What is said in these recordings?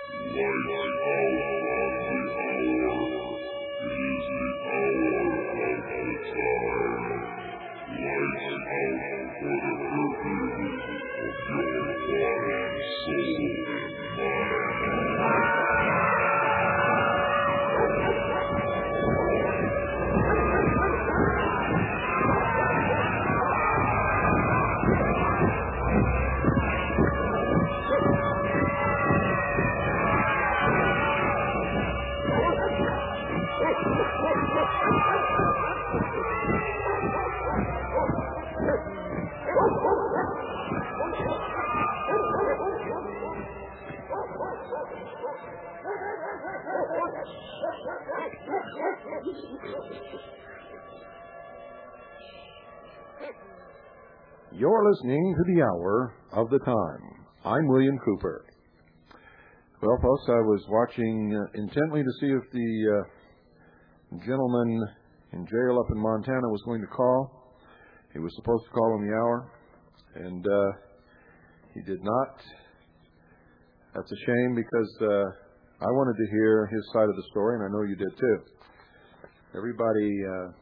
You're listening to the Hour of the Time. I'm William Cooper. Well, folks, I was watching intently to see if the gentleman in jail up in Montana was going to call. He was supposed to call on the hour, and he did not. That's a shame because I wanted to hear his side of the story, and I know you did too. Everybody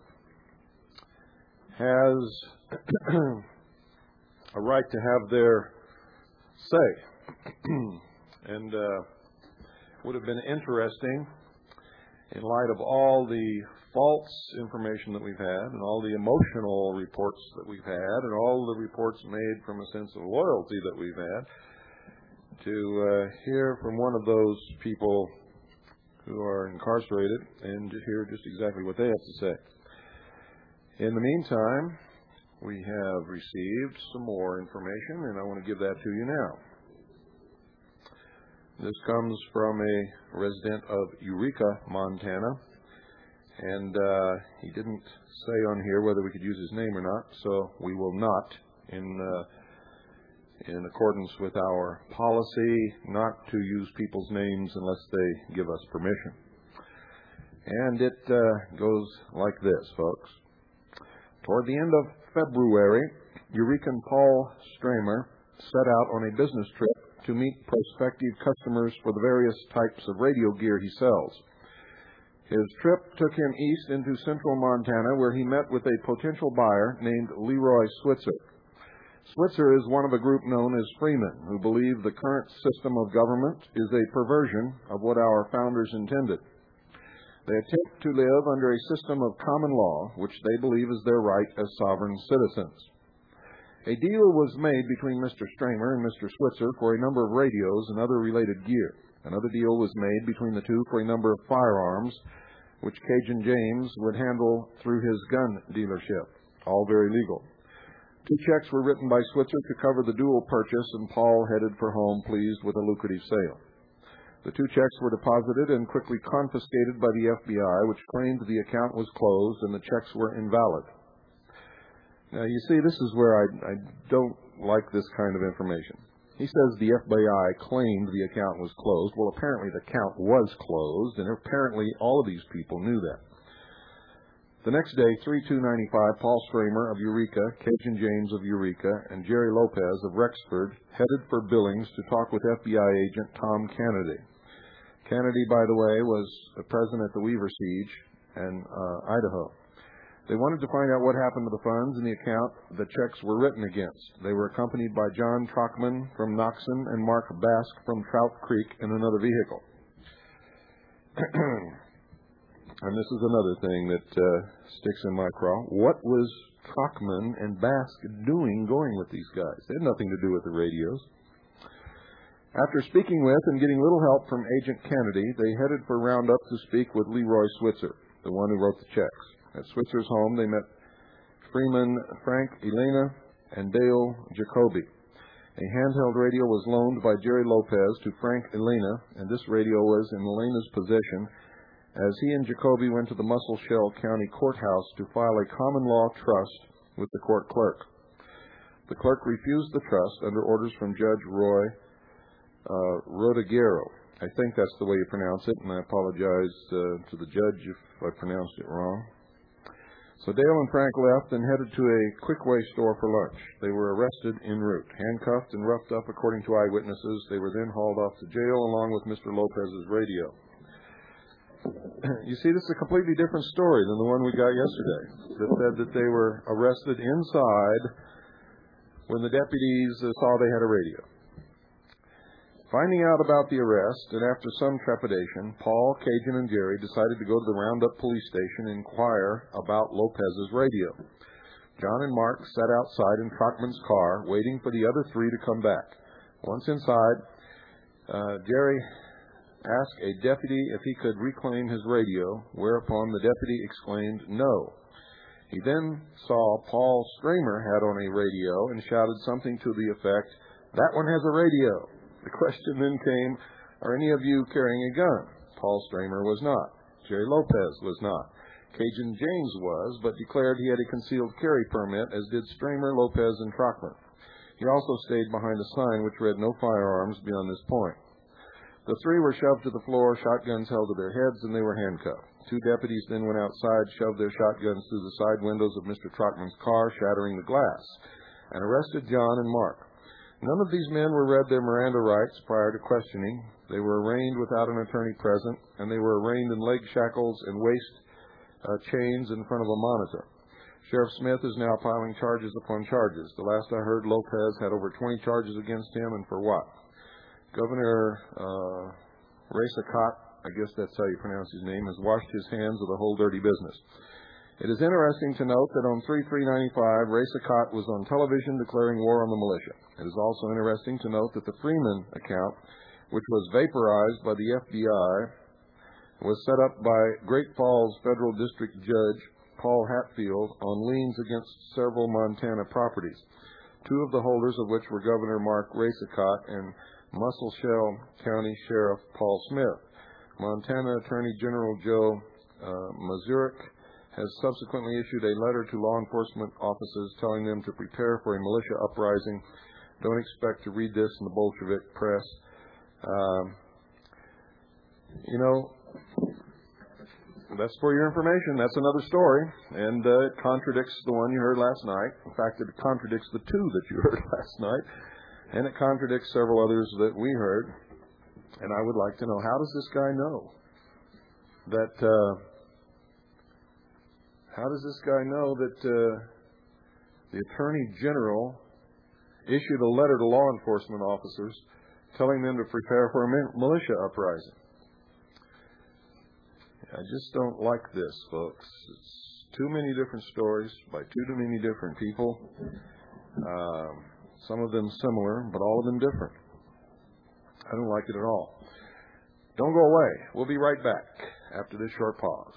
has a right to have their say. And would have been interesting in light of all the false information that we've had and all the emotional reports that we've had and all the reports made from a sense of loyalty that we've had to hear from one of those people who are incarcerated and to hear just exactly what they have to say. In the meantime, we have received some more information, and I want to give that to you now. This comes from a resident of Eureka, Montana, and he didn't say on here whether we could use his name or not, so we will not, in accordance with our policy, not to use people's names unless they give us permission. And it goes like this, folks. Toward the end of February, Eurekan Paul Stramer set out on a business trip to meet prospective customers for the various types of radio gear he sells. His trip took him east into central Montana, where he met with a potential buyer named Leroy Switzer. Switzer is one of a group known as Freemen, who believe the current system of government is a perversion of what our founders intended. They attempt to live under a system of common law, which they believe is their right as sovereign citizens. A deal was made between Mr. Stramer and Mr. Switzer for a number of radios and other related gear. Another deal was made between the two for a number of firearms, which Cajun James would handle through his gun dealership, all very legal. 2 checks were written by Switzer to cover the dual purchase, and Paul headed for home pleased with a lucrative sale. The 2 checks were deposited and quickly confiscated by the FBI, which claimed the account was closed and the checks were invalid. Now, you see, this is where I don't like this kind of information. He says the FBI claimed the account was closed. Well, apparently the account was closed, and apparently all of these people knew that. The next day, 3/2/95, Paul Stramer of Eureka, Cajun James of Eureka, and Jerry Lopez of Rexford headed for Billings to talk with FBI agent Tom Kennedy. Kennedy, by the way, was present at the Weaver Siege in Idaho. They wanted to find out what happened to the funds in the account the checks were written against. They were accompanied by John Trockman from Noxon and Mark Bask from Trout Creek in another vehicle. And this is another thing that sticks in my craw. What was Trockman and Bask doing going with these guys? They had nothing to do with the radios. After speaking with and getting little help from Agent Kennedy, they headed for Roundup to speak with Leroy Switzer, the one who wrote the checks. At Switzer's home, they met Freeman Frank Elena and Dale Jacoby. A handheld radio was loaned by Jerry Lopez to Frank Elena, and this radio was in Elena's possession as he and Jacoby went to the Musselshell County Courthouse to file a common law trust with the court clerk. The clerk refused the trust under orders from Judge Roy Rodiguero. I think that's the way you pronounce it, and I apologize to the judge if I pronounced it wrong. So Dale and Frank left and headed to a Quickway store for lunch. They were arrested en route, handcuffed and roughed up according to eyewitnesses. They were then hauled off to jail along with Mr. Lopez's radio. You see, this is a completely different story than the one we got yesterday that said that they were arrested inside when the deputies saw they had a radio. Finding out about the arrest, and after some trepidation, Paul, Cajun, and Jerry decided to go to the Roundup police station and inquire about Lopez's radio. John and Mark sat outside in Trockman's car, waiting for the other three to come back. Once inside, Jerry asked a deputy if he could reclaim his radio, whereupon the deputy exclaimed, "No." He then saw Paul Stramer had on a radio and shouted something to the effect, "That one has a radio." The question then came, "Are any of you carrying a gun?" Paul Stramer was not. Jerry Lopez was not. Cajun James was, but declared he had a concealed carry permit, as did Stramer, Lopez, and Trockman. He also stayed behind a sign which read "No firearms beyond this point." The three were shoved to the floor, shotguns held to their heads, and they were handcuffed. Two deputies then went outside, shoved their shotguns through the side windows of Mr. Trockman's car, shattering the glass, and arrested John and Mark. None of these men were read their Miranda rights prior to questioning. They were arraigned without an attorney present, and they were arraigned in leg shackles and waist chains in front of a monitor. Sheriff Smith is now piling charges upon charges. The last I heard, Lopez had over 20 charges against him, and for what? Governor Ray Sakat, I guess that's how you pronounce his name, has washed his hands of the whole dirty business. It is interesting to note that on 3/3/95, Ray Sakat was on television declaring war on the militia. It is also interesting to note that the Freeman account, which was vaporized by the FBI, was set up by Great Falls Federal District Judge Paul Hatfield on liens against several Montana properties, two of the holders of which were Governor Mark Racicot and Musselshell County Sheriff Paul Smith. Montana Attorney General Joe Mazurek has subsequently issued a letter to law enforcement officers telling them to prepare for a militia uprising. Don't expect to read this in the Bolshevik press. That's for your information. That's another story, and it contradicts the one you heard last night. In fact, it contradicts the two that you heard last night, and it contradicts several others that we heard. And I would like to know, how does this guy know that... How does this guy know that the Attorney General issued a letter to law enforcement officers telling them to prepare for a militia uprising? I just don't like this, folks. It's too many different stories by too many different people. Some of them similar, but all of them different. I don't like it at all. Don't go away. We'll be right back after this short pause.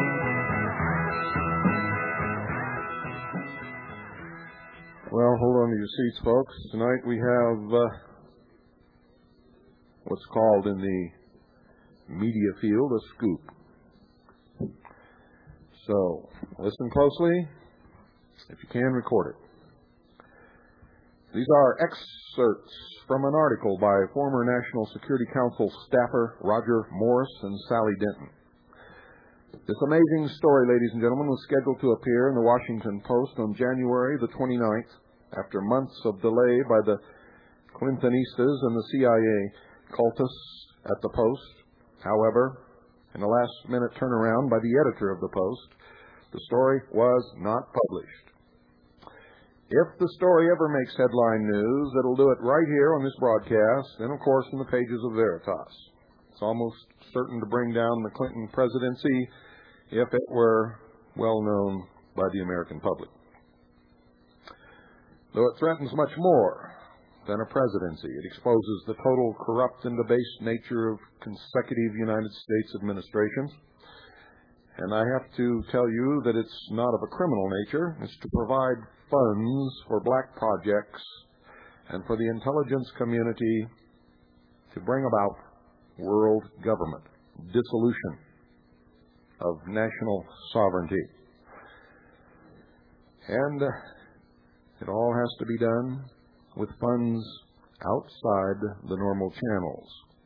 Well, hold on to your seats, folks. Tonight we have what's called in the media field a scoop. So, listen closely. If you can, record it. These are excerpts from an article by former National Security Council staffer Roger Morris and Sally Denton. This amazing story, ladies and gentlemen, was scheduled to appear in the Washington Post on January the 29th, after months of delay by the Clintonistas and the CIA cultists at the Post. However, in a last-minute turnaround by the editor of the Post, the story was not published. If the story ever makes headline news, it'll do it right here on this broadcast and, of course, in the pages of Veritas. It's almost certain to bring down the Clinton presidency if it were well known by the American public. Though it threatens much more than a presidency, it exposes the total corrupt and debased nature of consecutive United States administrations. And I have to tell you that it's not of a criminal nature. It's to provide funds for black projects and for the intelligence community to bring about world government, dissolution of national sovereignty. And it all has to be done with funds outside the normal channels.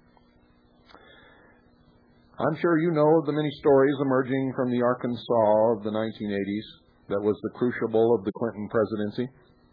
I'm sure you know of the many stories emerging from the Arkansas of the 1980s that was the crucible of the Clinton presidency.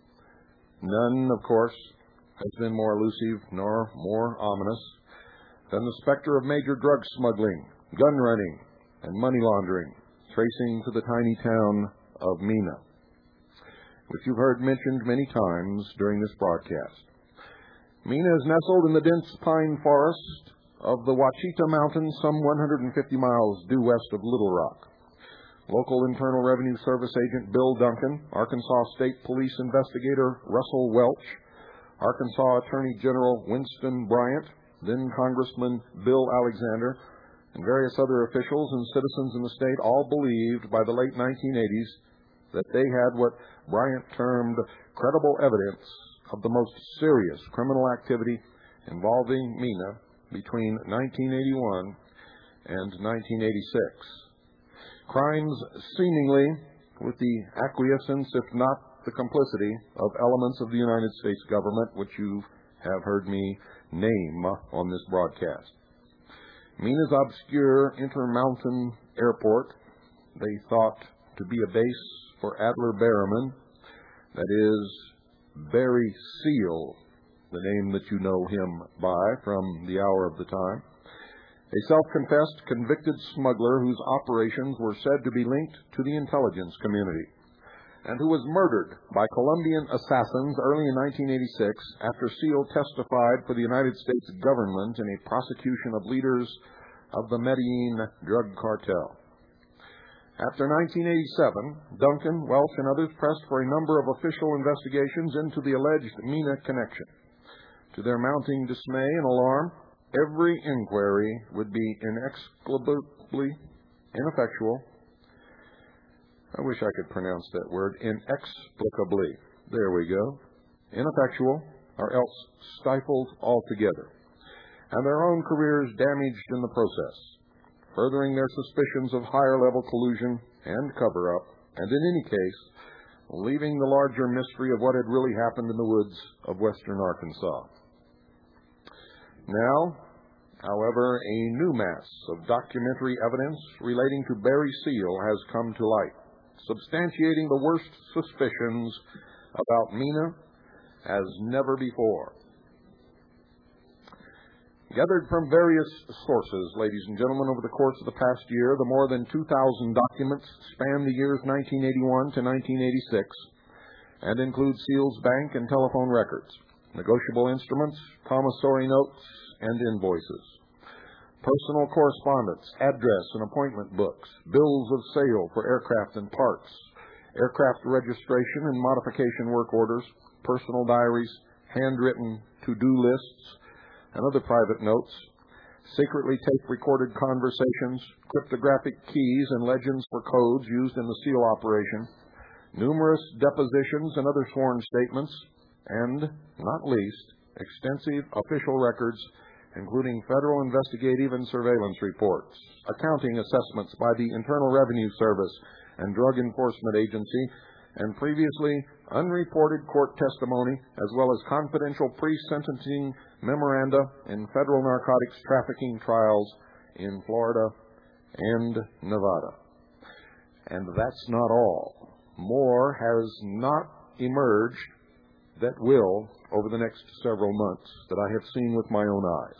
None, of course, has been more elusive nor more ominous than the specter of major drug smuggling, gun running, and money laundering, tracing to the tiny town of Mena, which you've heard mentioned many times during this broadcast. Mena is nestled in the dense pine forest of the Ouachita Mountains, some 150 miles due west of Little Rock. Local Internal Revenue Service agent Bill Duncan, Arkansas State Police investigator Russell Welch, Arkansas Attorney General Winston Bryant, then Congressman Bill Alexander, and various other officials and citizens in the state all believed by the late 1980s that they had what Bryant termed credible evidence of the most serious criminal activity involving Mena between 1981 and 1986. Crimes seemingly with the acquiescence, if not the complicity, of elements of the United States government, which you have heard me name on this broadcast. Mena's obscure Intermountain Airport, they thought to be a base for Adler Berriman, that is, Barry Seal, the name that you know him by from the hour of the time, a self-confessed convicted smuggler whose operations were said to be linked to the intelligence community, and who was murdered by Colombian assassins early in 1986 after Seal testified for the United States government in a prosecution of leaders of the Medellin drug cartel. After 1987, Duncan, Welch, and others pressed for a number of official investigations into the alleged Mena connection. To their mounting dismay and alarm, every inquiry would be inexplicably ineffectual. I wish I could pronounce that word, inexplicably. There we go. Ineffectual, or else stifled altogether, and their own careers damaged in the process, furthering their suspicions of higher-level collusion and cover-up, and in any case, leaving the larger mystery of what had really happened in the woods of western Arkansas. Now, however, a new mass of documentary evidence relating to Barry Seal has come to light, substantiating the worst suspicions about Mena as never before. Gathered from various sources, ladies and gentlemen, over the course of the past year, the more than 2,000 documents span the years 1981 to 1986 and include Seal's bank and telephone records, negotiable instruments, promissory notes, and invoices, personal correspondence, address and appointment books, bills of sale for aircraft and parts, aircraft registration and modification work orders, personal diaries, handwritten to-do lists, and other private notes, secretly tape-recorded conversations, cryptographic keys and legends for codes used in the SEAL operation, numerous depositions and other sworn statements, and, not least, extensive official records, including federal investigative and surveillance reports, accounting assessments by the Internal Revenue Service and Drug Enforcement Agency, and previously unreported court testimony, as well as confidential pre-sentencing memoranda in federal narcotics trafficking trials in Florida and Nevada. And that's not all. More has not emerged that will over the next several months that I have seen with my own eyes.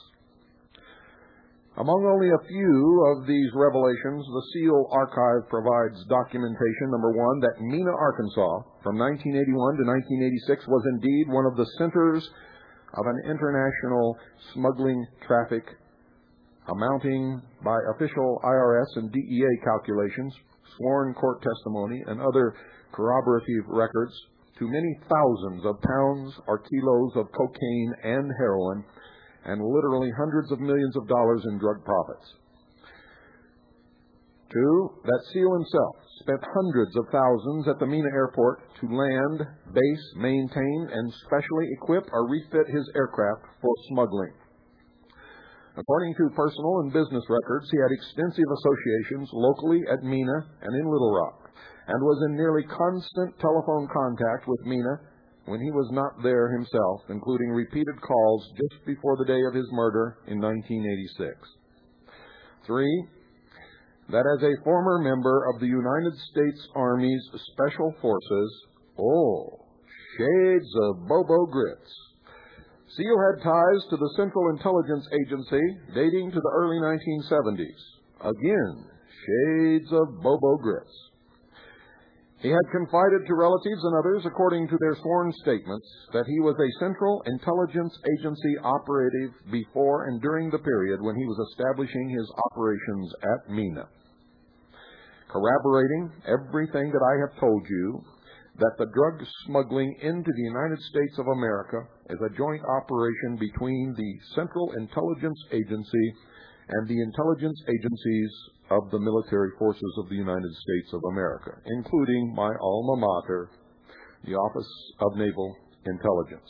Among only a few of these revelations, the SEAL archive provides documentation, number one, that Mena, Arkansas, from 1981 to 1986 was indeed one of the centers of an international smuggling traffic amounting, by official IRS and DEA calculations, sworn court testimony, and other corroborative records, to many thousands of pounds or kilos of cocaine and heroin, and literally hundreds of millions of dollars in drug profits. Two, that SEAL himself spent hundreds of thousands at the Mena airport to land, base, maintain, and specially equip or refit his aircraft for smuggling. According to personal and business records, he had extensive associations locally at Mena and in Little Rock, and was in nearly constant telephone contact with Mena when he was not there himself, including repeated calls just before the day of his murder in 1986. Three, that as a former member of the United States Army's Special Forces, shades of Bobo Grits, SEAL had ties to the Central Intelligence Agency dating to the early 1970s. Again, shades of Bobo Grits. He had confided to relatives and others, according to their sworn statements, that he was a Central Intelligence Agency operative before and during the period when he was establishing his operations at Mena. Corroborating everything that I have told you, that the drug smuggling into the United States of America is a joint operation between the Central Intelligence Agency and the intelligence agencies of the military forces of the United States of America, including my alma mater, the Office of Naval Intelligence.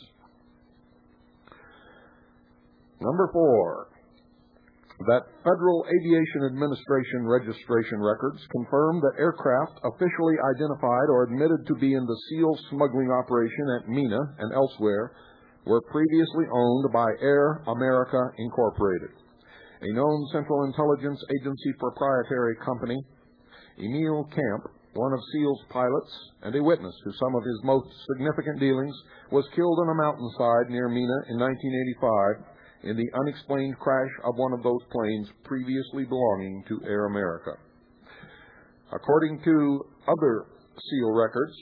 Number four, that Federal Aviation Administration registration records confirm that aircraft officially identified or admitted to be in the SEAL smuggling operation at Mena and elsewhere were previously owned by Air America Incorporated, a known Central Intelligence Agency proprietary company. Emil Camp, one of SEAL's pilots and a witness to some of his most significant dealings, was killed on a mountainside near Mena in 1985 in the unexplained crash of one of those planes previously belonging to Air America. According to other SEAL records,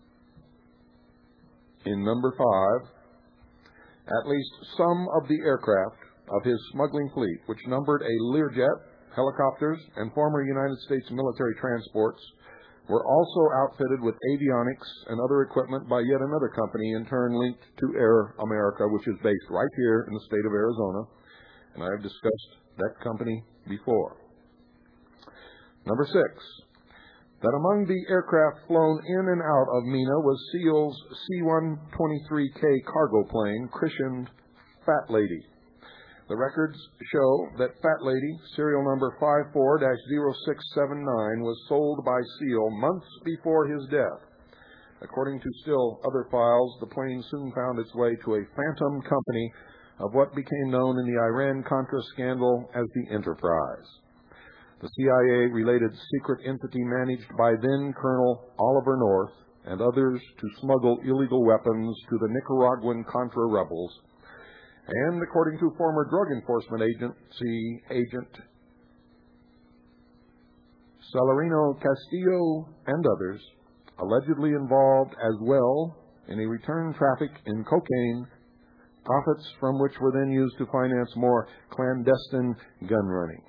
in number 5, at least some of the aircraft of his smuggling fleet, which numbered a Learjet, helicopters, and former United States military transports, were also outfitted with avionics and other equipment by yet another company in turn linked to Air America, which is based right here in the state of Arizona, and I have discussed that company before. Number 6, that among the aircraft flown in and out of Mena was SEAL's C-123K cargo plane christened Fat Lady. The records show that Fat Lady, serial number 54-0679, was sold by SEAL months before his death. According to still other files, the plane soon found its way to a phantom company of what became known in the Iran-Contra scandal as the Enterprise. The CIA-related secret entity managed by then-Colonel Oliver North and others to smuggle illegal weapons to the Nicaraguan Contra rebels. And according to former Drug Enforcement Agency agent Celerino Castillo and others, allegedly involved as well in a return traffic in cocaine, profits from which were then used to finance more clandestine gun running.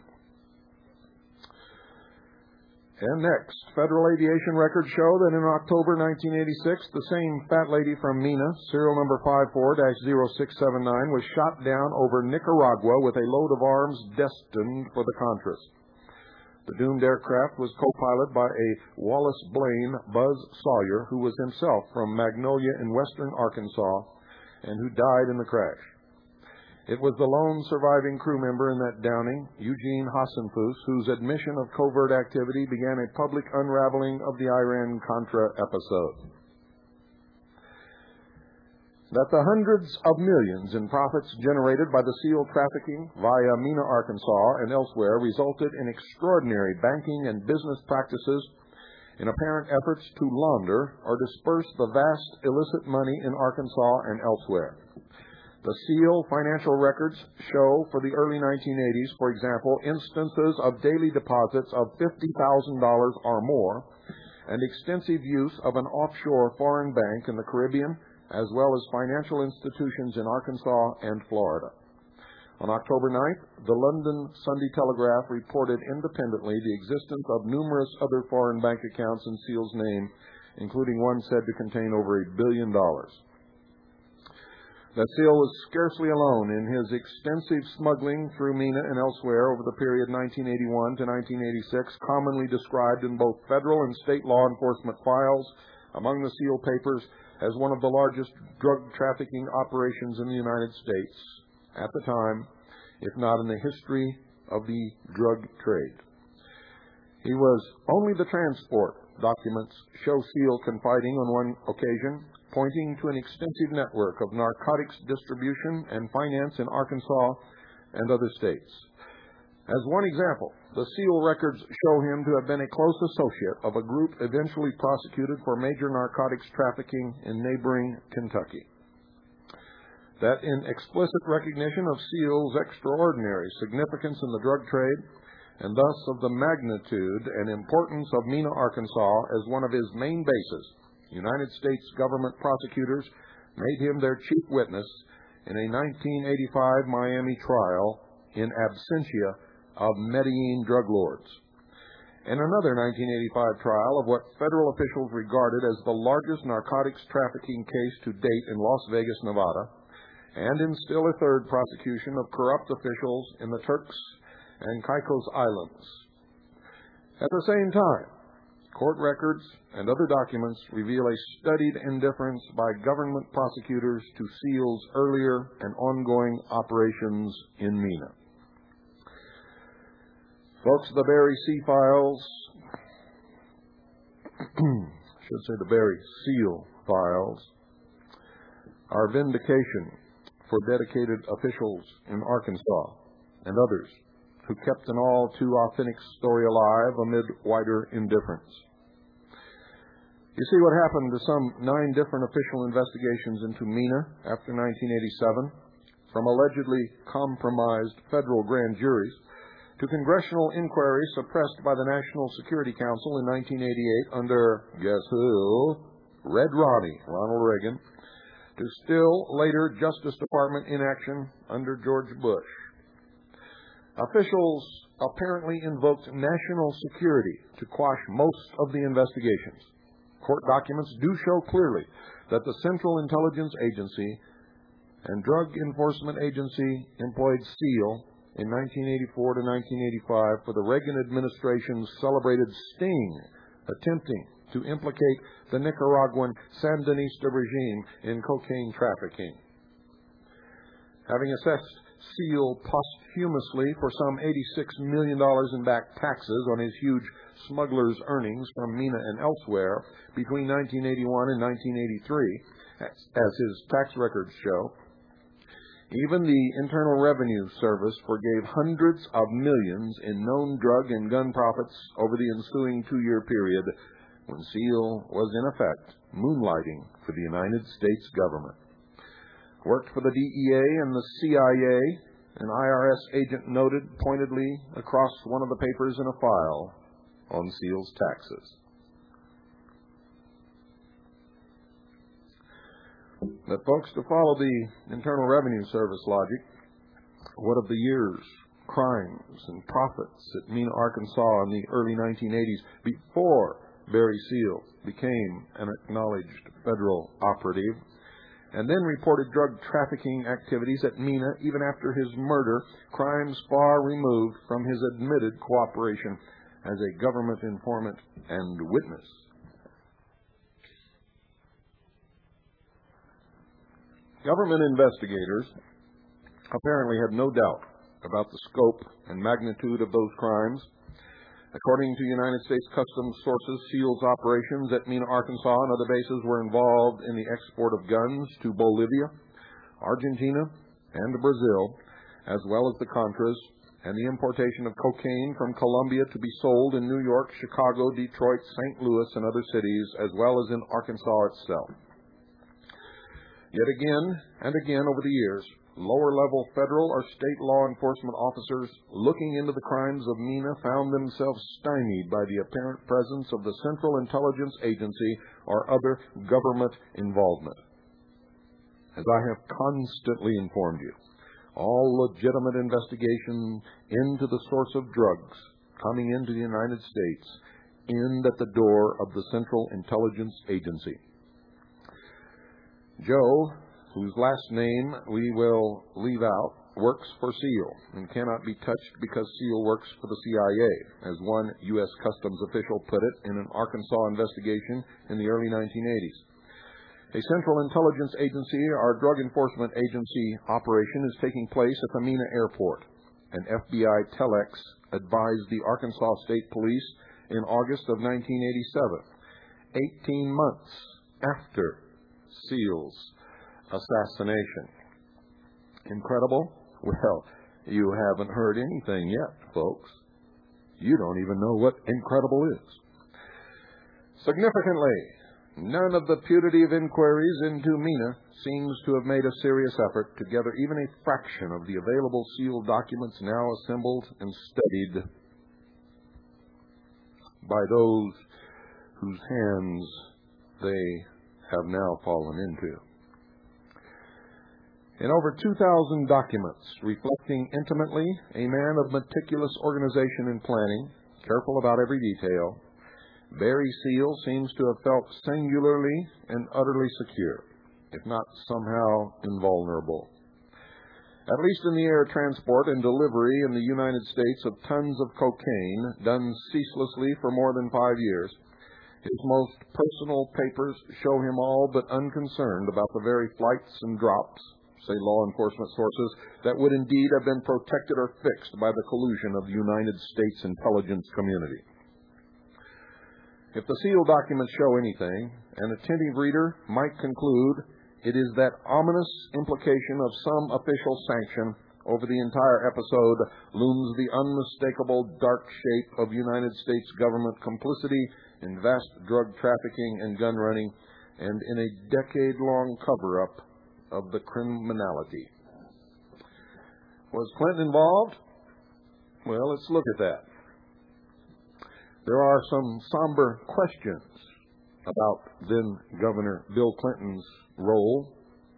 And next, Federal Aviation records show that in October 1986, the same Fat Lady from Mena, serial number 54-0679, was shot down over Nicaragua with a load of arms destined for the Contras. The doomed aircraft was co-piloted by a Wallace Blaine Buzz Sawyer, who was himself from Magnolia in western Arkansas and who died in the crash. It was the lone surviving crew member in that downing, Eugene Hassenfuss, whose admission of covert activity began a public unraveling of the Iran-Contra episode. That the hundreds of millions in profits generated by the SEAL trafficking via Mena, Arkansas, and elsewhere resulted in extraordinary banking and business practices in apparent efforts to launder or disperse the vast illicit money in Arkansas and elsewhere. The SEAL financial records show for the early 1980s, for example, instances of daily deposits of $50,000 or more and extensive use of an offshore foreign bank in the Caribbean, as well as financial institutions in Arkansas and Florida. On October 9th, the London Sunday Telegraph reported independently the existence of numerous other foreign bank accounts in SEAL's name, including one said to contain over $1 billion. That SEAL was scarcely alone in his extensive smuggling through Mena and elsewhere over the period 1981 to 1986, commonly described in both federal and state law enforcement files among the SEAL papers as one of the largest drug trafficking operations in the United States at the time, if not in the history of the drug trade. He was only the transport documents show SEAL confiding on one occasion, pointing to an extensive network of narcotics distribution and finance in Arkansas and other states. As one example, the SEAL records show him to have been a close associate of a group eventually prosecuted for major narcotics trafficking in neighboring Kentucky. That in explicit recognition of SEAL's extraordinary significance in the drug trade, and thus of the magnitude and importance of Mena, Arkansas, as one of his main bases, United States government prosecutors made him their chief witness in a 1985 Miami trial in absentia of Medellin drug lords. In another 1985 trial of what federal officials regarded as the largest narcotics trafficking case to date in Las Vegas, Nevada, and in still a third prosecution of corrupt officials in the Turks and Caicos Islands. At the same time, court records and other documents reveal a studied indifference by government prosecutors to SEAL's earlier and ongoing operations in Mena. Folks, the Barry C. files, the Barry SEAL files, are vindication for dedicated officials in Arkansas and others who kept an all too authentic story alive amid wider indifference. You see, what happened to some 9 different official investigations into Mena after 1987, from allegedly compromised federal grand juries to congressional inquiries suppressed by the National Security Council in 1988 under, guess who? Red Ronnie, Ronald Reagan, to still later Justice Department inaction under George Bush. Officials apparently invoked national security to quash most of the investigations. Court documents do show clearly that the Central Intelligence Agency and Drug Enforcement Agency employed SEAL in 1984 to 1985 for the Reagan administration's celebrated sting, attempting to implicate the Nicaraguan Sandinista regime in cocaine trafficking. Having assessed SEAL posthumously for some $86 million in back taxes on his huge smuggler's earnings from Mena and elsewhere between 1981 and 1983, as his tax records show, even the Internal Revenue Service forgave hundreds of millions in known drug and gun profits over the ensuing 2-year period when SEAL was in effect moonlighting for the United States government. Worked for the DEA and the CIA, an IRS agent noted pointedly across one of the papers in a file on SEAL's taxes. But folks, to follow the Internal Revenue Service logic, what of the years, crimes, and profits at Mena, Arkansas in the early 1980s before Barry SEAL became an acknowledged federal operative, and then reported drug trafficking activities at Mena even after his murder, crimes far removed from his admitted cooperation as a government informant and witness. Government investigators apparently had no doubt about the scope and magnitude of those crimes. According to United States Customs sources, SEAL's operations at Mena, Arkansas, and other bases were involved in the export of guns to Bolivia, Argentina, and Brazil, as well as the Contras, and the importation of cocaine from Colombia to be sold in New York, Chicago, Detroit, St. Louis, and other cities, as well as in Arkansas itself. Yet again and again over the years, lower-level federal or state law enforcement officers looking into the crimes of Mena found themselves stymied by the apparent presence of the Central Intelligence Agency or other government involvement. As I have constantly informed you, all legitimate investigation into the source of drugs coming into the United States end at the door of the Central Intelligence Agency. Joe, whose last name we will leave out, works for SEAL and cannot be touched because SEAL works for the CIA, as one U.S. Customs official put it in an Arkansas investigation in the early 1980s. A Central Intelligence Agency or drug enforcement agency operation is taking place at the Mena Airport. An FBI telex advised the Arkansas State Police in August of 1987, 18 months after SEAL's assassination. Incredible? Well, you haven't heard anything yet, folks. You don't even know what incredible is. Significantly, none of the putative inquiries into Mena seems to have made a serious effort to gather even a fraction of the available SEAL documents now assembled and studied by those whose hands they have now fallen into. In over 2,000 documents reflecting intimately a man of meticulous organization and planning, careful about every detail, Barry Seal seems to have felt singularly and utterly secure, if not somehow invulnerable. At least in the air transport and delivery in the United States of tons of cocaine done ceaselessly for more than 5 years, his most personal papers show him all but unconcerned about the very flights and drops, say law enforcement sources, that would indeed have been protected or fixed by the collusion of the United States intelligence community. If the SEAL documents show anything, an attentive reader might conclude it is that ominous implication of some official sanction over the entire episode looms the unmistakable dark shape of United States government complicity in vast drug trafficking and gun running, and in a decade-long cover-up of the criminality. Was Clinton involved? Well, let's look at that. There are some somber questions about then-Governor Bill Clinton's role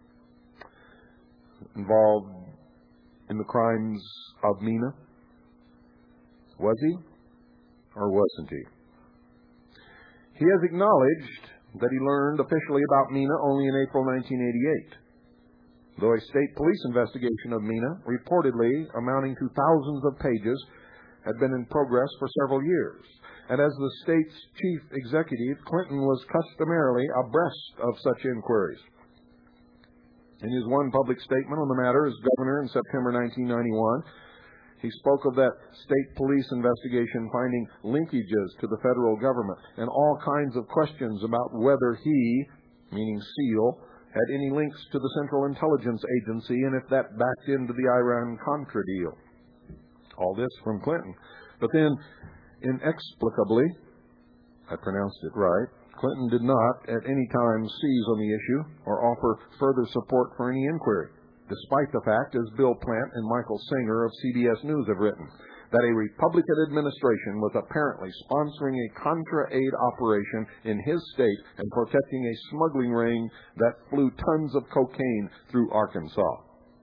involved in the crimes of Mena. Was he or wasn't he? He has acknowledged that he learned officially about Mena only in April 1988. Though a state police investigation of Mena, reportedly amounting to thousands of pages, had been in progress for several years. And as the state's chief executive, Clinton was customarily abreast of such inquiries. In his one public statement on the matter as governor in September 1991, he spoke of that state police investigation finding linkages to the federal government and all kinds of questions about whether he, meaning SEAL, had any links to the Central Intelligence Agency and if that backed into the Iran-Contra deal. All this from Clinton. But then, inexplicably, I pronounced it right, Clinton did not at any time seize on the issue or offer further support for any inquiry, despite the fact, as Bill Plant and Michael Singer of CBS News have written, that a Republican administration was apparently sponsoring a Contra-aid operation in his state and protecting a smuggling ring that flew tons of cocaine through Arkansas.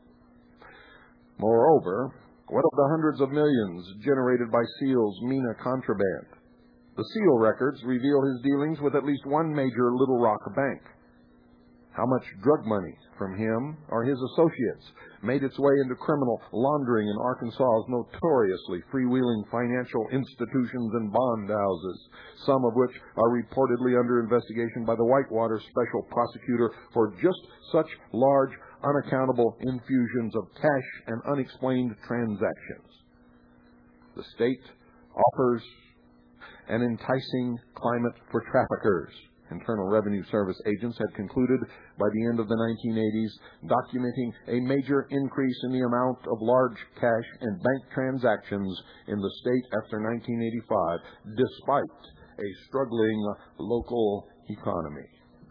Moreover, what of the hundreds of millions generated by SEAL's Mena contraband? The SEAL records reveal his dealings with at least one major Little Rock bank. How much drug money from him or his associates made its way into criminal laundering in Arkansas's notoriously freewheeling financial institutions and bond houses, some of which are reportedly under investigation by the Whitewater Special Prosecutor for just such large, unaccountable infusions of cash and unexplained transactions. The state offers an enticing climate for traffickers. Internal Revenue Service agents had concluded by the end of the 1980s, documenting a major increase in the amount of large cash and bank transactions in the state after 1985, despite a struggling local economy.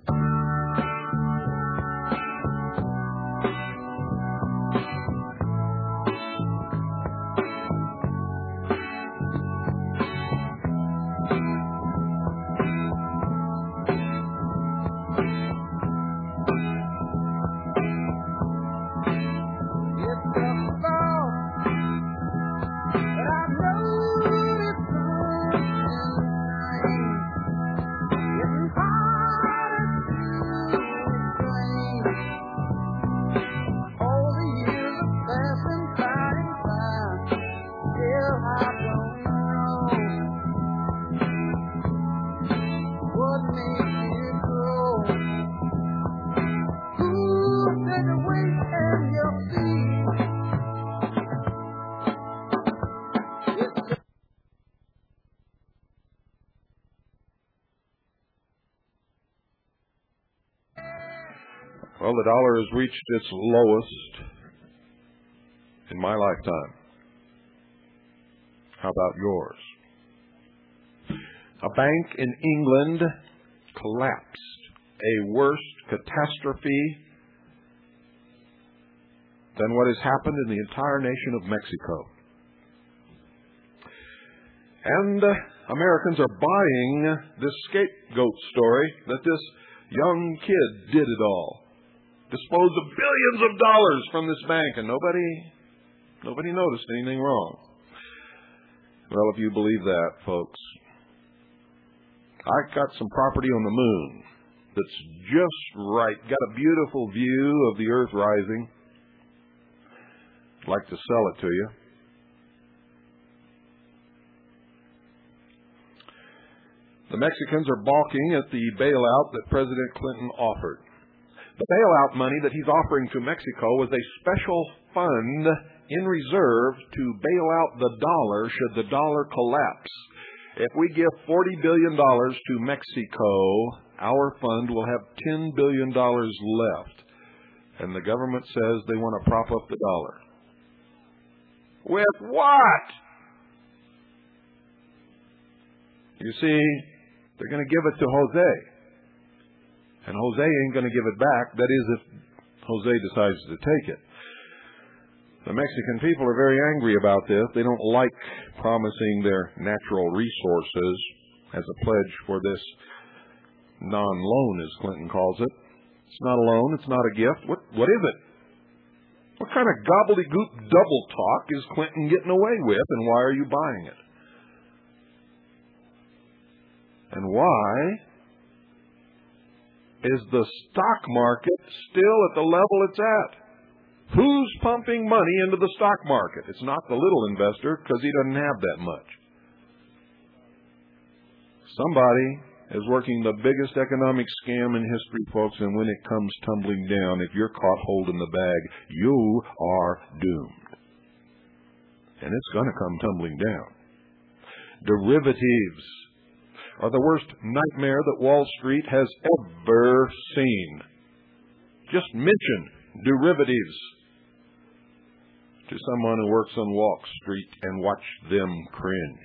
Well, the dollar has reached its lowest in my lifetime. How about yours? A bank in England collapsed. A worse catastrophe than what has happened in the entire nation of Mexico. And Americans are buying this scapegoat story that this young kid did it all. Disposed of billions of dollars from this bank, and nobody noticed anything wrong. Well, if you believe that, folks, I got some property on the moon that's just right. Got a beautiful view of the earth rising. I'd like to sell it to you. The Mexicans are balking at the bailout that President Clinton offered. The bailout money that he's offering to Mexico was a special fund in reserve to bail out the dollar should the dollar collapse. If we give $40 billion to Mexico, our fund will have $10 billion left. And the government says they want to prop up the dollar. With what? You see, they're going to give it to Jose. And Jose ain't going to give it back. That is, if Jose decides to take it. The Mexican people are very angry about this. They don't like promising their natural resources as a pledge for this non-loan, as Clinton calls it. It's not a loan. It's not a gift. What is it? What kind of gobbledygook double talk is Clinton getting away with, and why are you buying it? And why is the stock market still at the level it's at? Who's pumping money into the stock market? It's not the little investor, because he doesn't have that much. Somebody is working the biggest economic scam in history, folks, and when it comes tumbling down, if you're caught holding the bag, you are doomed. And it's going to come tumbling down. Derivatives are the worst nightmare that Wall Street has ever seen. Just mention derivatives to someone who works on Wall Street and watch them cringe.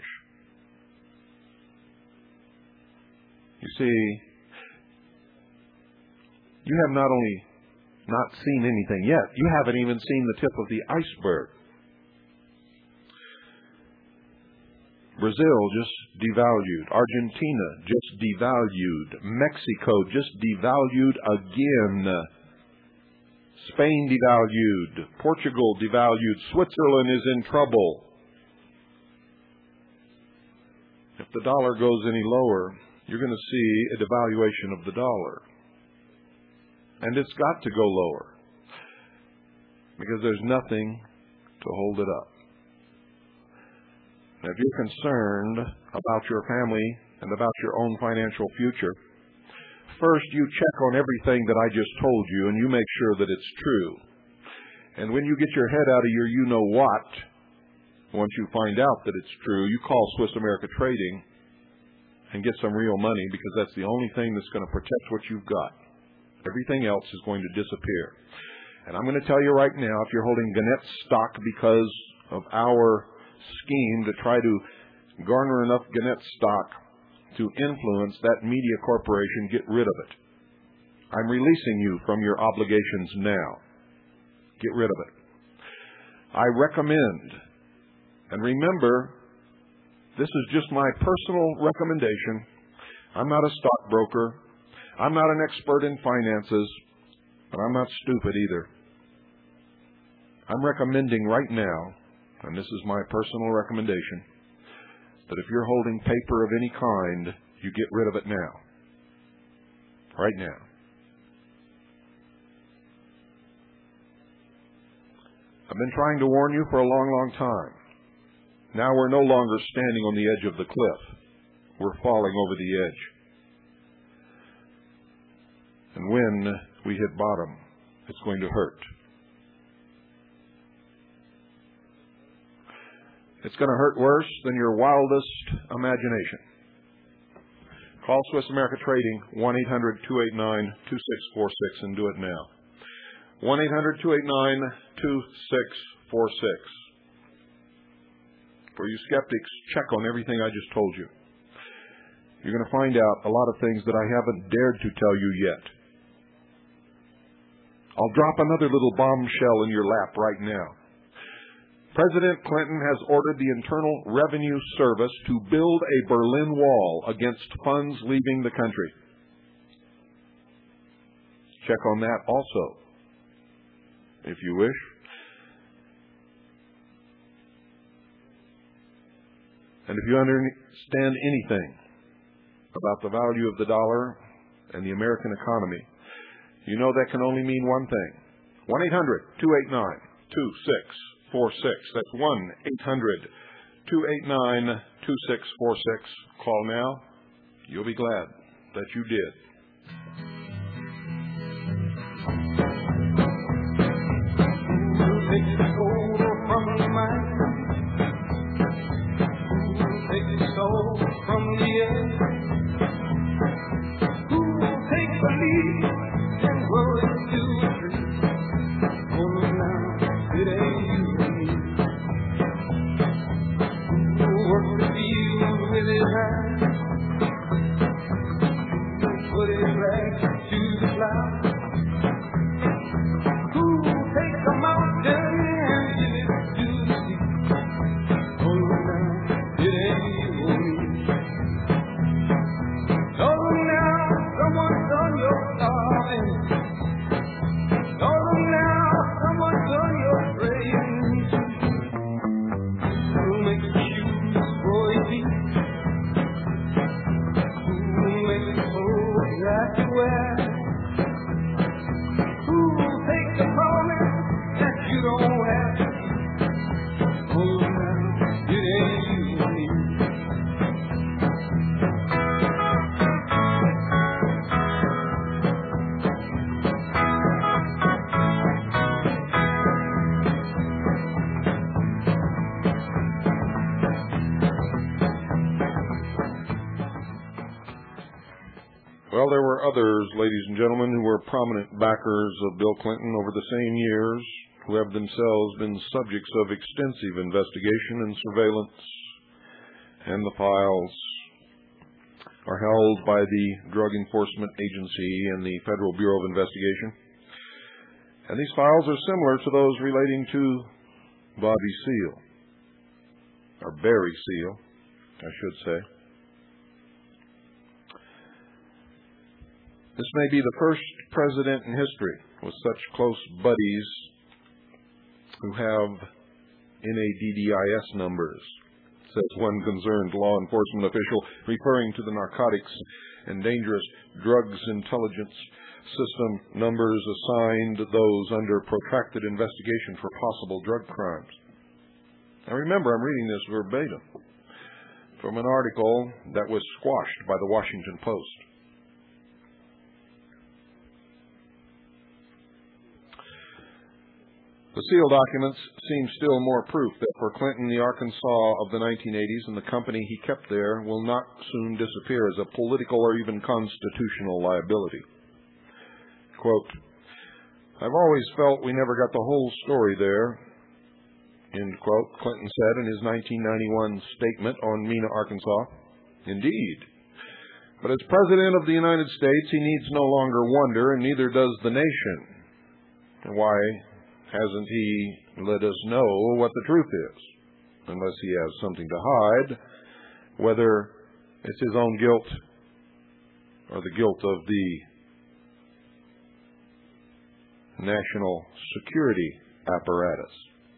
You see, you have not only not seen anything yet, you haven't even seen the tip of the iceberg. Brazil just devalued. Argentina just devalued. Mexico just devalued again. Spain devalued. Portugal devalued. Switzerland is in trouble. If the dollar goes any lower, you're going to see a devaluation of the dollar. And it's got to go lower because there's nothing to hold it up. And if you're concerned about your family and about your own financial future, first you check on everything that I just told you and you make sure that it's true. And when you get your head out of your you-know-what, once you find out that it's true, you call Swiss America Trading and get some real money, because that's the only thing that's going to protect what you've got. Everything else is going to disappear. And I'm going to tell you right now, if you're holding Gannett stock because of our scheme to try to garner enough Gannett stock to influence that media corporation, get rid of it. I'm releasing you from your obligations now. Get rid of it. I recommend, and remember, this is just my personal recommendation. I'm not a stockbroker. I'm not an expert in finances, but I'm not stupid either. I'm recommending right now, and this is my personal recommendation, that if you're holding paper of any kind, you get rid of it now. Right now. I've been trying to warn you for a long, long time. Now we're no longer standing on the edge of the cliff. We're falling over the edge. And when we hit bottom, it's going to hurt. It's going to hurt worse than your wildest imagination. Call Swiss America Trading, 1-800-289-2646, and do it now. 1-800-289-2646. For you skeptics, check on everything I just told you. You're going to find out a lot of things that I haven't dared to tell you yet. I'll drop another little bombshell in your lap right now. President Clinton has ordered the Internal Revenue Service to build a Berlin Wall against funds leaving the country. Check on that also, if you wish. And if you understand anything about the value of the dollar and the American economy, you know that can only mean one thing. 1-800-289-2646. That's 1-800-289-2646. Call now. You'll be glad that you did. Take the soul from the mind. Take the soul from the earth. Who will take the lead and grow into a tree? Oh, now it ain't you and me. Who will work the field with his hands? Who will put his legs to the plow? Who will take the mountain and give it to the sea? Oh, now it ain't you and me. Oh, now someone's done your darling. Oh, now someone's done your praying. Who'll make the shoes for your feet? Who'll make the clothes that you wear? Who'll take the promise that you don't have to keep? Oh, now it ain't you and me. Well, there were others, ladies and gentlemen, who were prominent backers of Bill Clinton over the same years, who have themselves been subjects of extensive investigation and surveillance, and the files are held by the Drug Enforcement Agency and the Federal Bureau of Investigation. And these files are similar to those relating to Bobby Seale, or Barry Seale, I should say. This may be the first president in history with such close buddies who have NADDIS numbers, says one concerned law enforcement official, referring to the narcotics and dangerous drugs intelligence system numbers assigned those under protracted investigation for possible drug crimes. Now remember, I'm reading this verbatim from an article that was squashed by the Washington Post. The SEAL documents seem still more proof that for Clinton, the Arkansas of the 1980s and the company he kept there will not soon disappear as a political or even constitutional liability. Quote, "I've always felt we never got the whole story there," end quote, Clinton said in his 1991 statement on Mena, Arkansas. Indeed. But as President of the United States, he needs no longer wonder, and neither does the nation. And why hasn't he let us know what the truth is? Unless he has something to hide, whether it's his own guilt or the guilt of the national security apparatus.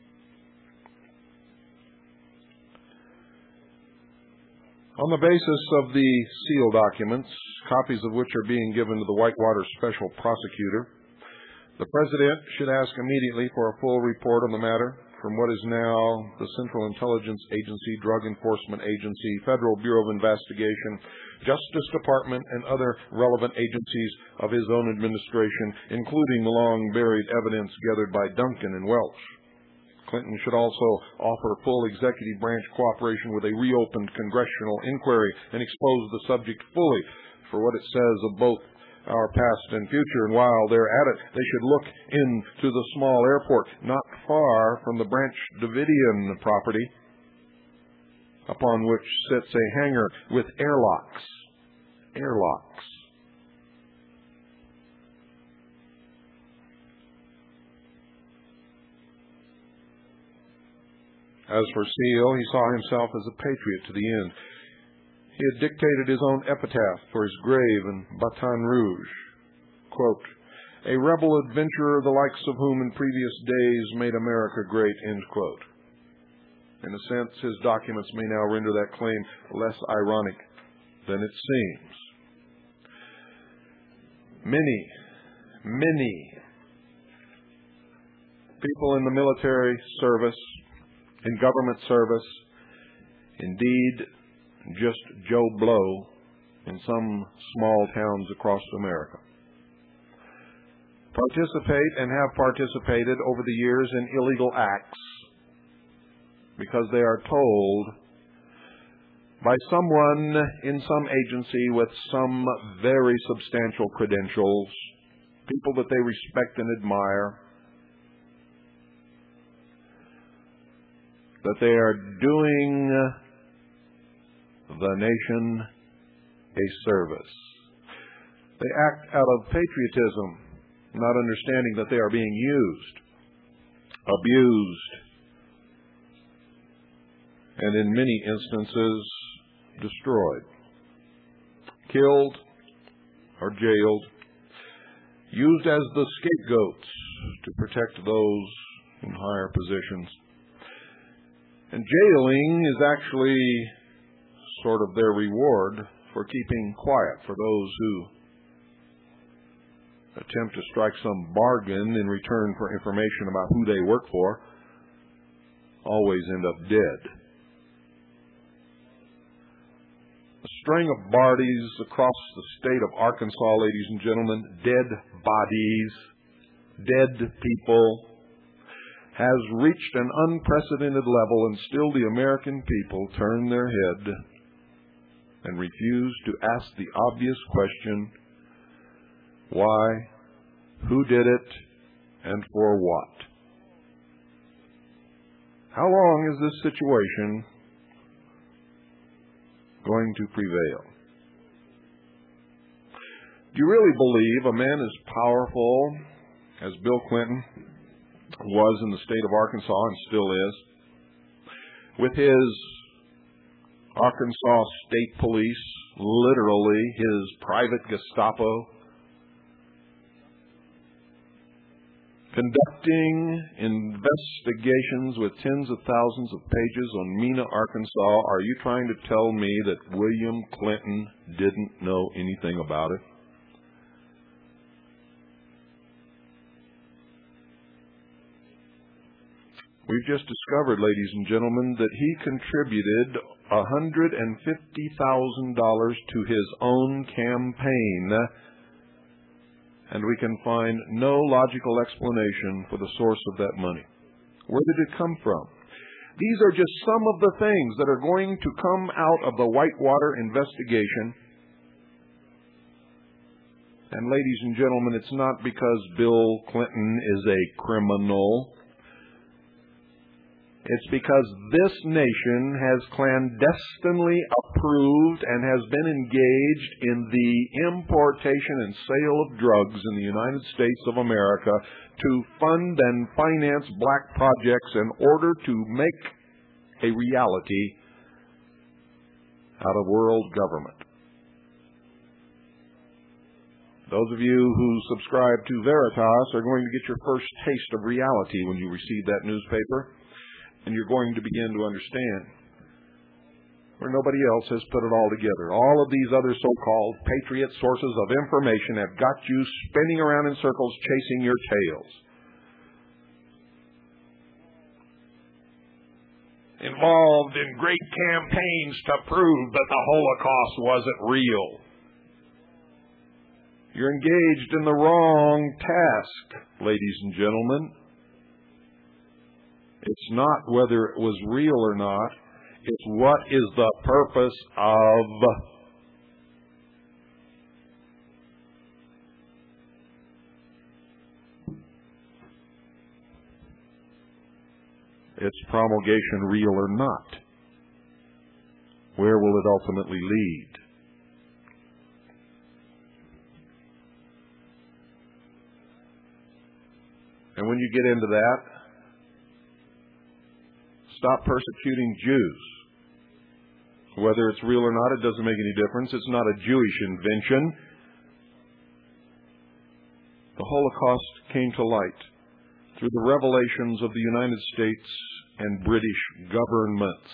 On the basis of the SEAL documents, copies of which are being given to the Whitewater Special Prosecutor, the President should ask immediately for a full report on the matter from what is now the Central Intelligence Agency, Drug Enforcement Agency, Federal Bureau of Investigation, Justice Department, and other relevant agencies of his own administration, including the long-buried evidence gathered by Duncan and Welch. Clinton should also offer full executive branch cooperation with a reopened congressional inquiry and expose the subject fully for what it says of both our past and future. And while they're at it, they should look into the small airport not far from the Branch Davidian property, upon which sits a hangar with airlocks. Airlocks. As for Seal, he saw himself as a patriot to the end. He had dictated his own epitaph for his grave in Baton Rouge. Quote, "A rebel adventurer, the likes of whom in previous days made America great," end quote. In a sense, his documents may now render that claim less ironic than it seems. Many people in the military service, in government service, indeed just Joe Blow in some small towns across America, participate and have participated over the years in illegal acts because they are told by someone in some agency with some very substantial credentials, people that they respect and admire, that they are doing the nation a service. They act out of patriotism, not understanding that they are being used, abused, and in many instances destroyed, killed or jailed, used as the scapegoats to protect those in higher positions. And jailing is actually sort of their reward for keeping quiet, for those who attempt to strike some bargain in return for information about who they work for, always end up dead. A string of bodies across the state of Arkansas, ladies and gentlemen, dead bodies, dead people, has reached an unprecedented level, and still the American people turn their head and refuse to ask the obvious question, why, who did it, and for what? How long is this situation going to prevail? Do you really believe a man as powerful as Bill Clinton was in the state of Arkansas and still is, with his Arkansas State Police, literally his private Gestapo, conducting investigations with tens of thousands of pages on Mena, Arkansas. Are you trying to tell me that William Clinton didn't know anything about it? We've just discovered, ladies and gentlemen, that he contributed $150,000 to his own campaign, and we can find no logical explanation for the source of that money. Where did it come from? These are just some of the things that are going to come out of the Whitewater investigation. And ladies and gentlemen, it's not because Bill Clinton is a criminal. It's because this nation has clandestinely approved and has been engaged in the importation and sale of drugs in the United States of America to fund and finance black projects in order to make a reality out of world government. Those of you who subscribe to Veritas are going to get your first taste of reality when you receive that newspaper. And you're going to begin to understand where nobody else has put it all together. All of these other so-called patriot sources of information have got you spinning around in circles chasing your tails. Involved in great campaigns to prove that the Holocaust wasn't real. You're engaged in the wrong task, ladies and gentlemen. It's not whether it was real or not. It's what is the purpose of. Its promulgation real or not? Where will it ultimately lead? And when you get into that, stop persecuting Jews. Whether it's real or not, it doesn't make any difference. It's not a Jewish invention. The Holocaust came to light through the revelations of the United States and British governments.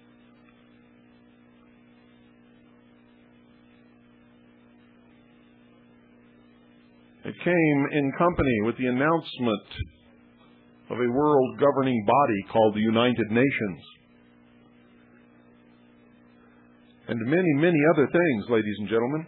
It came in company with the announcement of a world governing body called the United Nations. And many, many other things, ladies and gentlemen.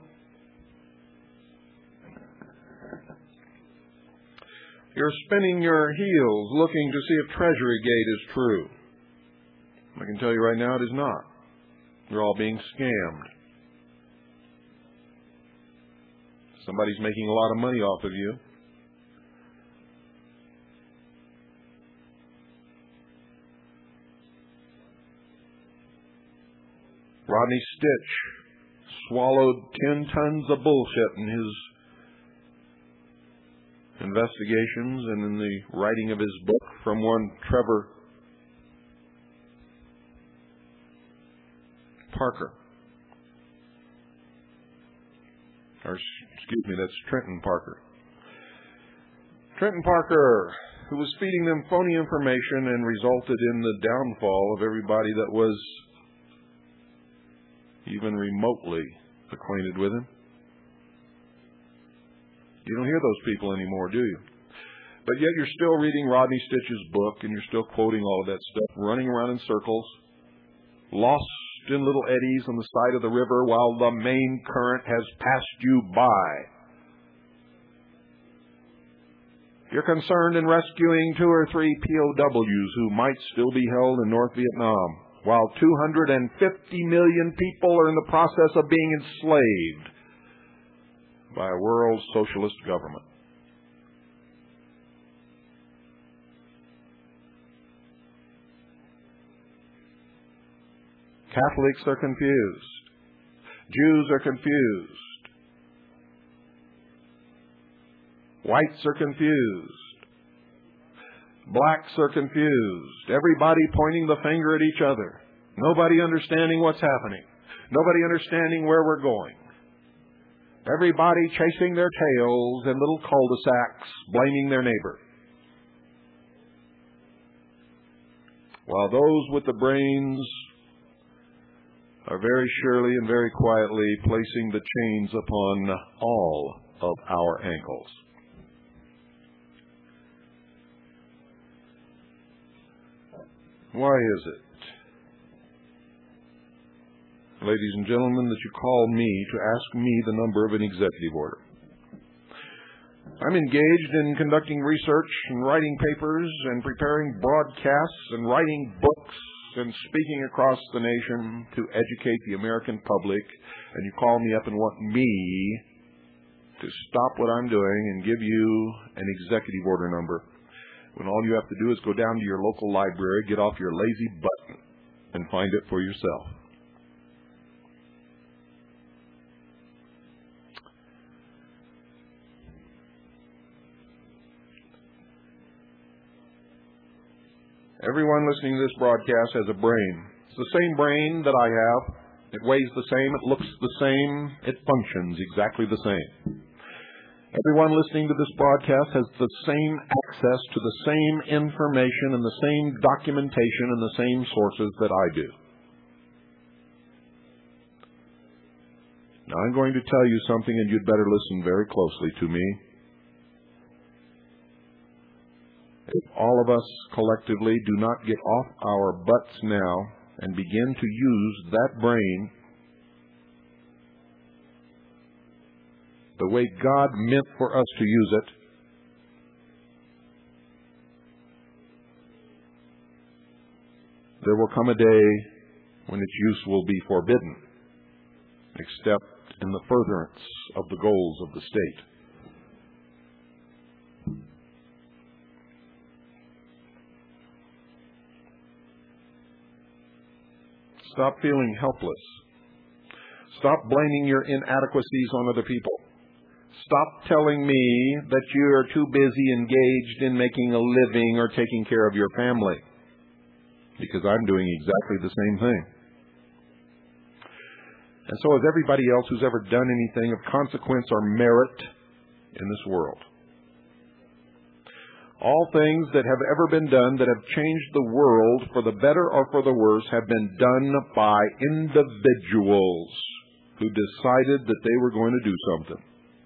You're spinning your heels looking to see if Treasurygate is true. I can tell you right now it is not. You're all being scammed. Somebody's making a lot of money off of you. Rodney Stitch swallowed 10 tons of bullshit in his investigations and in the writing of his book from one Trevor Parker. Or, excuse me, that's Trenton Parker. Trenton Parker, who was feeding them phony information and resulted in the downfall of everybody that was even remotely acquainted with him. You don't hear those people anymore, do you? But yet you're still reading Rodney Stitch's book and you're still quoting all of that stuff, running around in circles, lost in little eddies on the side of the river while the main current has passed you by. You're concerned in rescuing 2 or 3 POWs who might still be held in North Vietnam, while 250 million people are in the process of being enslaved by a world socialist government. Catholics are confused. Jews are confused. Whites are confused. Blacks are confused. Everybody pointing the finger at each other. Nobody understanding what's happening. Nobody understanding where we're going. Everybody chasing their tails in little cul-de-sacs, blaming their neighbor. while those with the brains are very surely and very quietly placing the chains upon all of our ankles. Why is it, ladies and gentlemen, that you call me to ask me the number of an executive order? I'm engaged in conducting research and writing papers and preparing broadcasts and writing books and speaking across the nation to educate the American public, and you call me up and want me to stop what I'm doing and give you an executive order number, when all you have to do is go down to your local library, get off your lazy butt, and find it for yourself. Everyone listening to this broadcast has a brain. It's the same brain that I have. It weighs the same. It looks the same. It functions exactly the same. Everyone listening to this broadcast has the same access to the same information and the same documentation and the same sources that I do. Now, I'm going to tell you something, and you'd better listen very closely to me. If all of us collectively do not get off our butts now and begin to use that brain the way God meant for us to use it, there will come a day when its use will be forbidden, except in the furtherance of the goals of the state. Stop feeling helpless. Stop blaming your inadequacies on other people. Stop telling me that you are too busy engaged in making a living or taking care of your family, because I'm doing exactly the same thing. And so is everybody else who's ever done anything of consequence or merit in this world. All things that have ever been done that have changed the world for the better or for the worse have been done by individuals who decided that they were going to do something.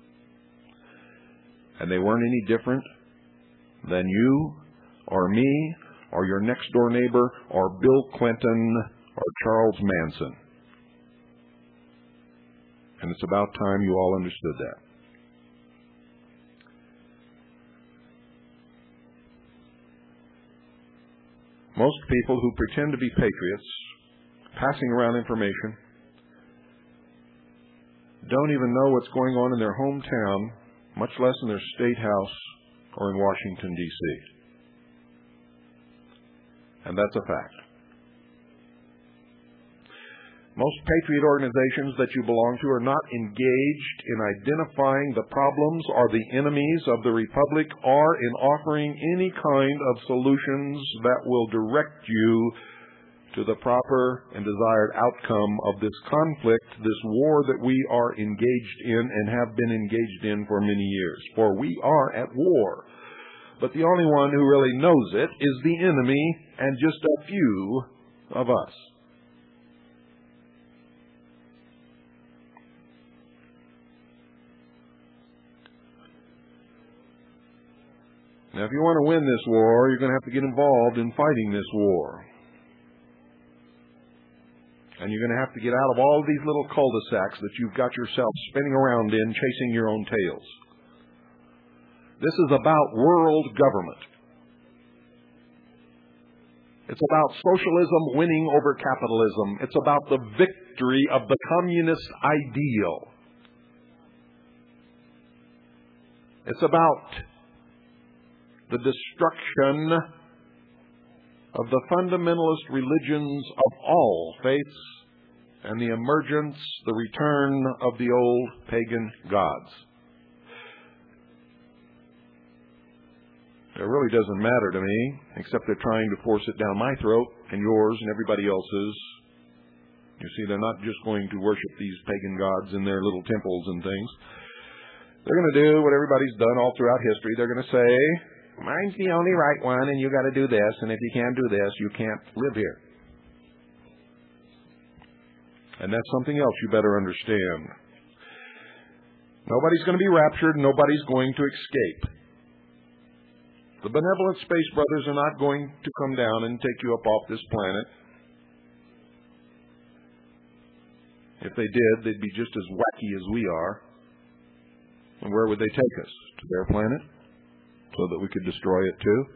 And they weren't any different than you or me or your next door neighbor or Bill Clinton or Charles Manson. And it's about time you all understood that. Most people who pretend to be patriots, passing around information, don't even know what's going on in their hometown, much less in their state house or in Washington, D.C. And that's a fact. Most patriot organizations that you belong to are not engaged in identifying the problems or the enemies of the Republic or in offering any kind of solutions that will direct you to the proper and desired outcome of this conflict, this war that we are engaged in and have been engaged in for many years. For we are at war. But the only one who really knows it is the enemy and just a few of us. Now, if you want to win this war, you're going to have to get involved in fighting this war. And you're going to have to get out of all these little cul-de-sacs that you've got yourself spinning around in, chasing your own tails. This is about world government. It's about socialism winning over capitalism. It's about the victory of the communist ideal. It's about the destruction of the fundamentalist religions of all faiths and the emergence, the return of the old pagan gods. It really doesn't matter to me, except they're trying to force it down my throat and yours and everybody else's. You see, they're not just going to worship these pagan gods in their little temples and things. They're going to do what everybody's done all throughout history. They're going to say, mine's the only right one, and you got to do this, and if you can't do this, you can't live here. And that's something else you better understand. Nobody's going to be raptured. Nobody's going to escape. The benevolent space brothers are not going to come down and take you up off this planet. If they did, they'd be just as wacky as we are. And where would they take us? To their planet? So that we could destroy it too?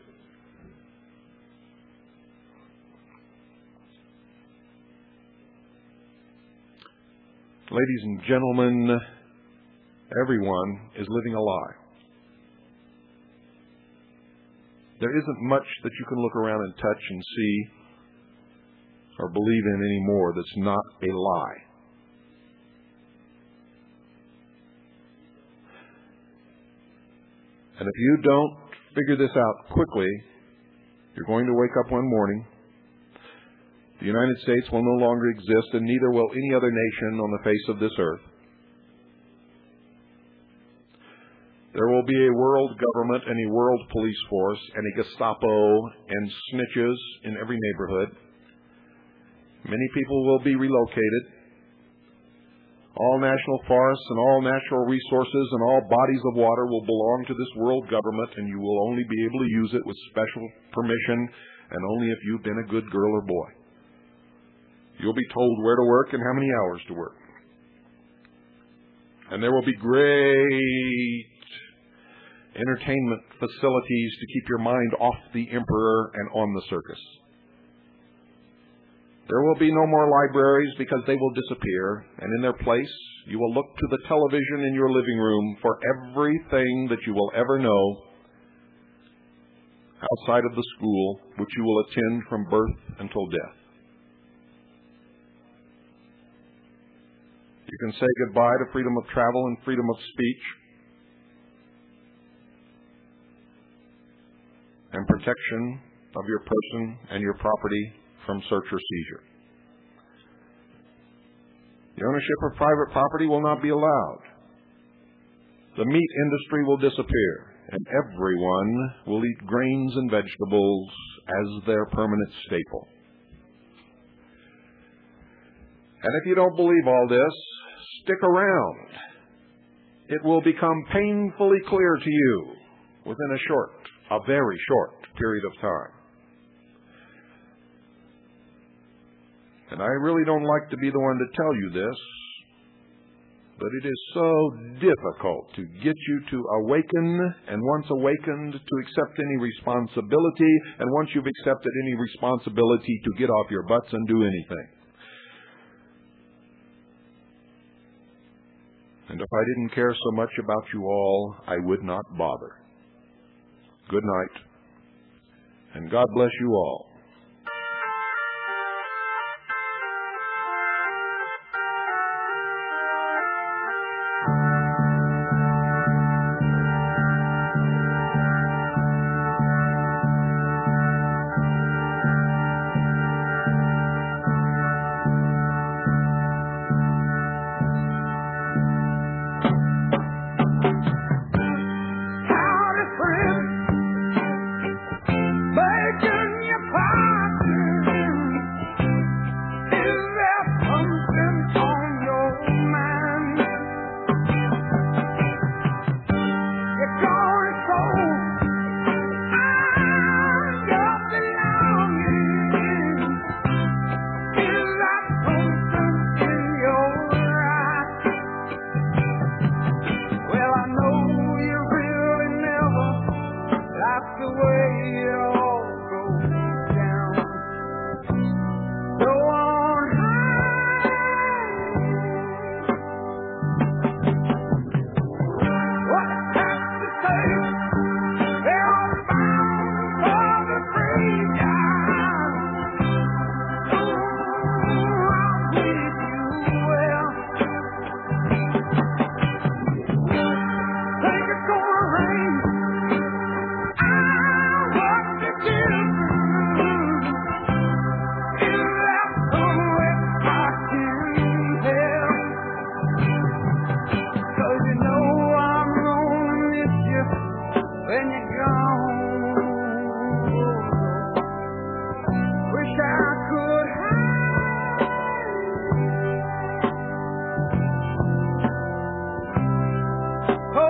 Ladies and gentlemen, everyone is living a lie. There isn't much that you can look around and touch and see or believe in anymore that's not a lie. And if you don't figure this out quickly, you're going to wake up one morning. The United States will no longer exist, and neither will any other nation on the face of this earth. There will be a world government and a world police force and a Gestapo and snitches in every neighborhood. Many people will be relocated. All national forests and all natural resources and all bodies of water will belong to this world government, and you will only be able to use it with special permission and only if you've been a good girl or boy. You'll be told where to work and how many hours to work. And there will be great entertainment facilities to keep your mind off the emperor and on the circus. There will be no more libraries because they will disappear, and in their place, you will look to the television in your living room for everything that you will ever know outside of the school which you will attend from birth until death. You can say goodbye to freedom of travel and freedom of speech and protection of your person and your property from search or seizure. The ownership of private property will not be allowed. The meat industry will disappear, and everyone will eat grains and vegetables as their permanent staple. And if you don't believe all this, stick around. It will become painfully clear to you within a very short period of time. And I really don't like to be the one to tell you this, but it is so difficult to get you to awaken, and once awakened, to accept any responsibility, and once you've accepted any responsibility, to get off your butts and do anything. And if I didn't care so much about you all, I would not bother. Good night, and God bless you all. Howdy, friend, making your pie. Oh,